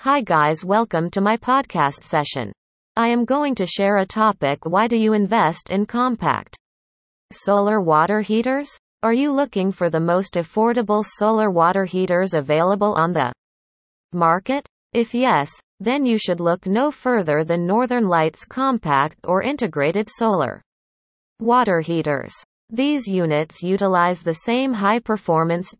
Hi guys, welcome to my podcast session. I am going to share a topic: why do you invest in compact solar water heaters? Are you looking for the most affordable solar water heaters available on the market? If yes, then you should look no further than Northern Lights compact or integrated solar water heaters. These units utilize the same high-performance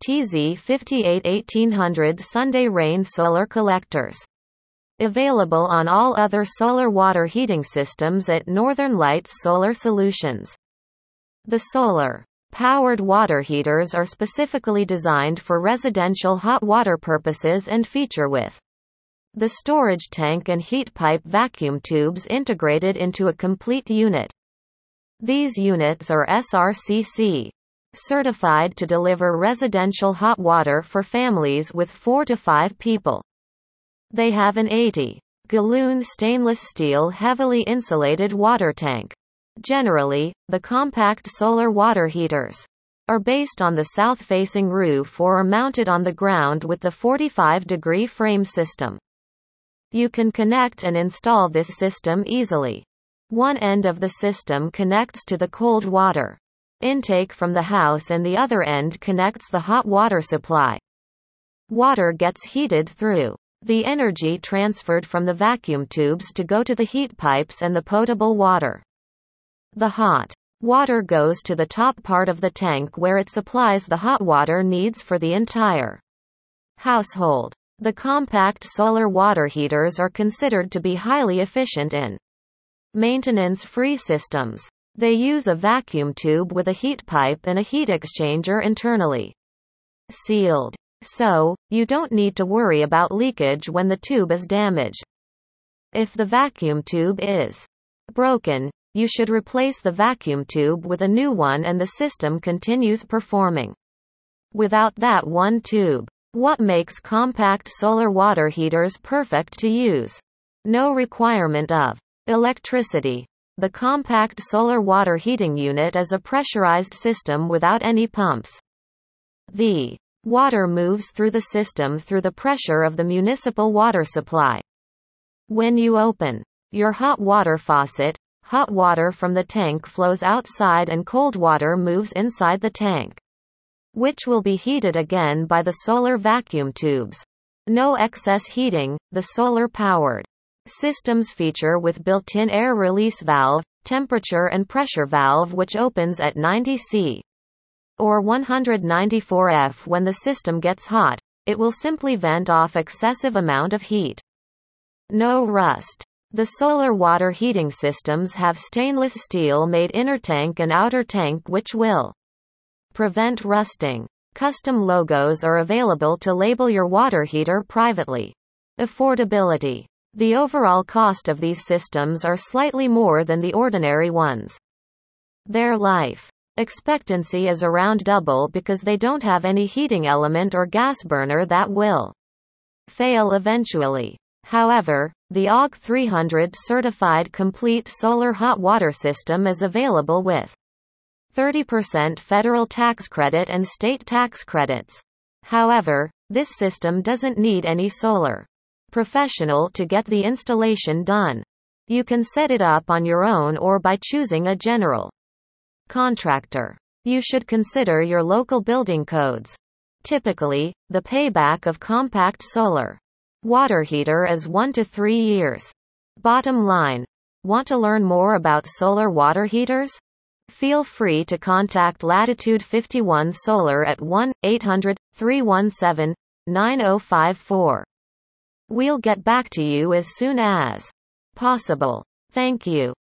TZ58-1800 Sunday Rain solar collectors. Available on all other solar water heating systems at Northern Lights Solar Solutions. The solar-powered water heaters are specifically designed for residential hot water purposes and feature with the storage tank and heat pipe vacuum tubes integrated into a complete unit. These units are SRCC certified to deliver residential hot water for families with 4 to 5 people. They have an 80-gallon stainless steel heavily insulated water tank. Generally, the compact solar water heaters are based on the south-facing roof or are mounted on the ground with the 45-degree frame system. You can connect and install this system easily. One end of the system connects to the cold water intake from the house and the other end connects the hot water supply. Water gets heated through the energy transferred from the vacuum tubes to go to the heat pipes and the potable water. The hot water goes to the top part of the tank where it supplies the hot water needs for the entire household. The compact solar water heaters are considered to be highly efficient in maintenance-free systems. They use a vacuum tube with a heat pipe and a heat exchanger internally sealed. So, you don't need to worry about leakage when the tube is damaged. If the vacuum tube is broken, you should replace the vacuum tube with a new one and the system continues performing without that one tube. What makes compact solar water heaters perfect to use? No requirement of electricity. The compact solar water heating unit is a pressurized system without any pumps. The water moves through the system through the pressure of the municipal water supply. When you open your hot water faucet, hot water from the tank flows outside and cold water moves inside the tank, which will be heated again by the solar vacuum tubes. No excess heating. The solar-powered systems feature with built-in air release valve, temperature and pressure valve which opens at 90 C or 194 F. When the system gets hot, it will simply vent off excessive amount of heat. No rust. The solar water heating systems have stainless steel made inner tank and outer tank which will prevent rusting. Custom logos are available to label your water heater privately. Affordability. The overall cost of these systems are slightly more than the ordinary ones. Their life expectancy is around double because they don't have any heating element or gas burner that will fail eventually. However, the OG 300 certified complete solar hot water system is available with 30% federal tax credit and state tax credits. However, this system doesn't need any solar professional to get the installation done. You can set it up on your own or by choosing a general contractor. You should consider your local building codes. Typically, the payback of compact solar water heater is 1 to 3 years. Bottom line. Want to learn more about solar water heaters? Feel free to contact Latitude 51 Solar at 1-800-317-9054. We'll get back to you as soon as possible. Thank you.